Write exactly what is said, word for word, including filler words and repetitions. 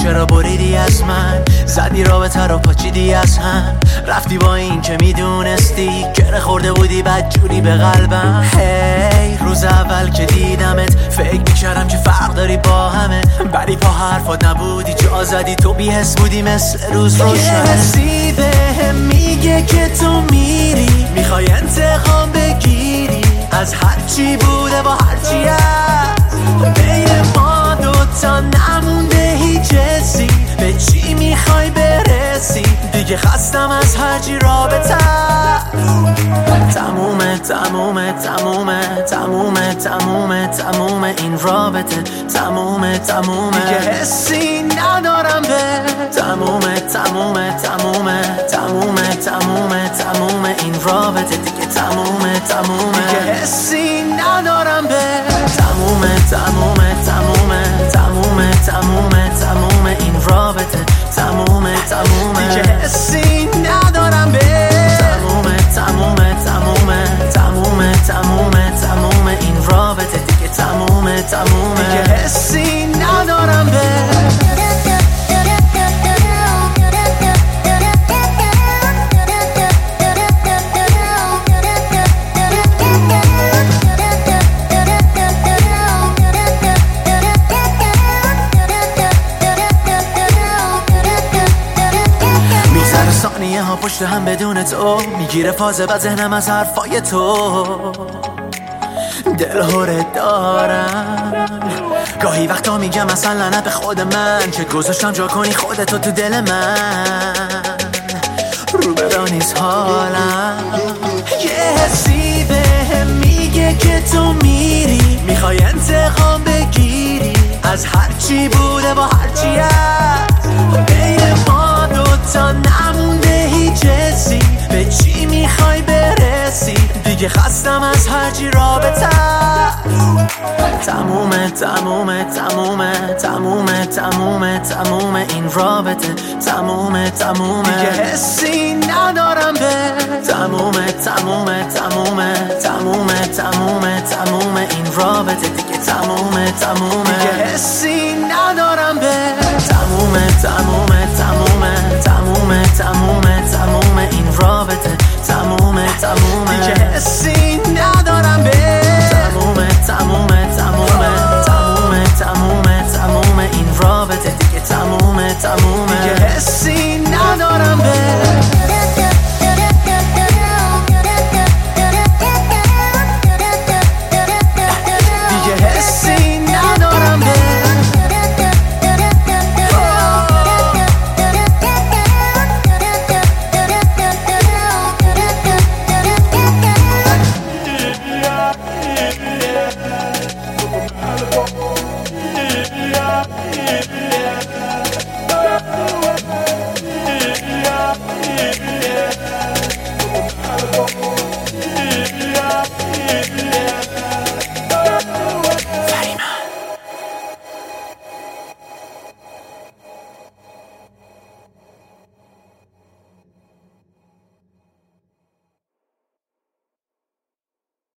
چرا بریدی از من؟ زدی رابطه رو پاچیدی از هم، رفتی با این که میدونستی گره خورده بودی بدجوری به قلبم. هی hey, روز اول که دیدمت فکر میکردم که فرق داری با همه، ولی پا حرفات نبودی، جا زدی تو بی‌حس بودی مثل روز روشن. یه حسی بهم میگه که تو میری، میخوای انتقام بگیری از هرچی بوده با هرچی هست. بین ما دوتا نمونده هیچ حسی، به چی میخوای برسی؟ دیگه خستم از هرچی رابطه. تمومه تمومه تمومه تمومه تمومه تمومه این رابطه. تمومه تمومه دیگه حسی ندارم به. تمومه تمومه تمومه تمومه تمومه تمومه این رابطه دیگه. تمومه تمومه دیگه حسی ندارم به. تمومه تمومه تمومه تمومه تمومه تمومه این رابطه. تمومه تمومه دیگه حسی ندارم به. تمومه تمومه تمومه تمومه تمومه تمومه این رابطه دیگه. تمومه تمومه دیگه حسی ندارم به. ثانیه ها پشت هم بدون تو میگیره فازه و ذهنم از حرفای تو. دلهوره دارم گاهی وقتا میگم اصلا لعنت به خود من که گذاشتم جا کنی خودتو تو دل من. رو برا نیست حالم، یه حسی بهم میگه که تو میری، میخوای انتقام بگیری از هرچی بوده با هرچی هست. بین ما دوتا نمونده هیچ حسی، به چی میخوای برسی؟ دیگه خستم از هرچی رابطه. تمومه تمومه تمومه تمومه تمومه تمومه این رابطه. تمومه تمومه دیگه حسی ندارم به. تمومه تمومه تمومه تمومه تمومه تمومه این رابطه دیگه. تمومه تمومه دیگه حسی ندارم به. تمومه تمومه تمومه تمومه تمومه تمومه این رابطه. تمومه تمومه دیگه حسی ندارم به. تمومه تمومه تمومه تمومه تمومه تمومه این رابطه دیگه. تمومه تمومه دیگه حسی ندارم به. Yeah.